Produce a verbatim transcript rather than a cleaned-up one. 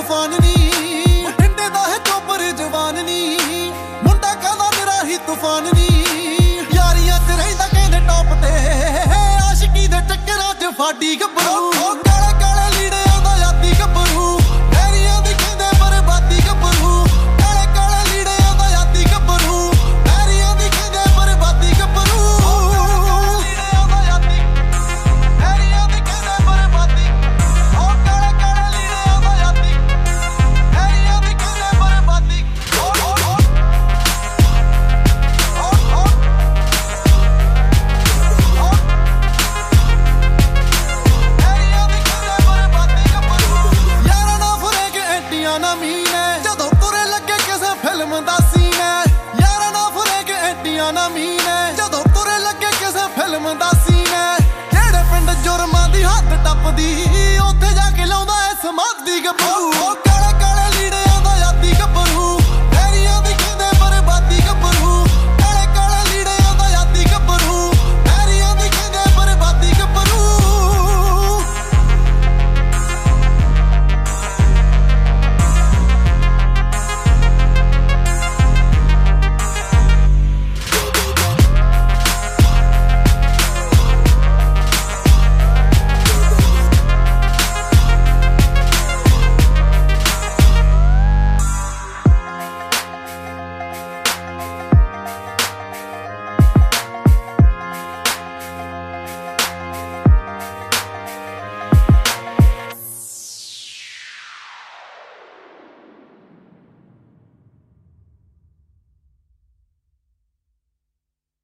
ਤੂਫਾਨ ਨੀ, ਠੰਡੇ ਦਾ ਹੈ ਚੋਪਰ ਜਵਾਨ ਨੀ, ਮੁੰਡਾ ਕਹਿੰਦਾ ਮੇਰਾ ਹੀ ਤੂਫਾਨ ਨੀ। ਯਾਰੀਆਂ ਚ ਰਹਿੰਦਾ ਕਹਿੰਦੇ ਟੌਪ ਤੇ, ਆਸ਼ਕੀ ਦੇ ਚੱਕਰਾਂ ਚ ਫਾਡੀ ਗੱਭਰੂ। ਕਾਲੇ ਕਾਲੇ ਲੀੜਿਆਂ ਦਾ ਯਾਦੀ ਗੱਭਰੂ, ਪੈਰੀਆਂ ਦੀ ਕਹਿੰਦੇ ਬਰਬਾਦੀ ਗੱਭਰੂ। ਕਾਲੇ ਕਾਲੇ ਲੀੜਿਆਂ ਦਾ ਯਾਦੀ ਗੱਭਰੂ, ਪੈਰੀਆਂ ਦੀ ਕਹਿੰਦੇ ਬਰਬਾਦੀ ਗੱਭਰੂ। ਲੀੜਿਆਂ ਦਾ ਯਾਦੀ, ਪੈਰੀਆਂ ਦੀ ਕਹਿੰਦੇ ਬਰਬਾਦੀ। ਉਹ ਕਾਲੇ ਕਾਲੇ ਲੀੜਿਆਂ ਦਾ ਯਾਦੀ, ਪੈਰੀਆਂ ਦੀ ਕਹਿੰਦੇ ਬਰਬਾਦੀ। ਯਾਰਾਂ ਨਾ ਫੁਰੇ ਕੇ ਐਂਟੀਆਂ ਨਾ ਮੀਨੇ, ਜਦੋਂ ਤੁਰੇ ਲੱਗੇ ਕਿਸੇ ਫਿਲਮ ਦਾ ਸੀਨੇ। ਯਾਰਾਂ ਨਾ ਫੁਰੇ ਕੇ ਐਂਟੀਆਂ ਨਾ ਮੀਨੇ, ਜਦੋਂ ਤੁਰੇ ਲੱਗੇ ਕਿਸੇ ਫਿਲਮ ਦਾ ਸੀਨੇ। ਜਿਹੜੇ ਪਿੰਡ ਜੁਰਮਾਂ ਦੀ ਹੱਦ ਟੱਪਦੀ, ਉੱਥੇ ਜਾ ਕੇ ਲਾਉਂਦਾ ਐ ਸਮਾਧੀ ਗੱਭਰੂ।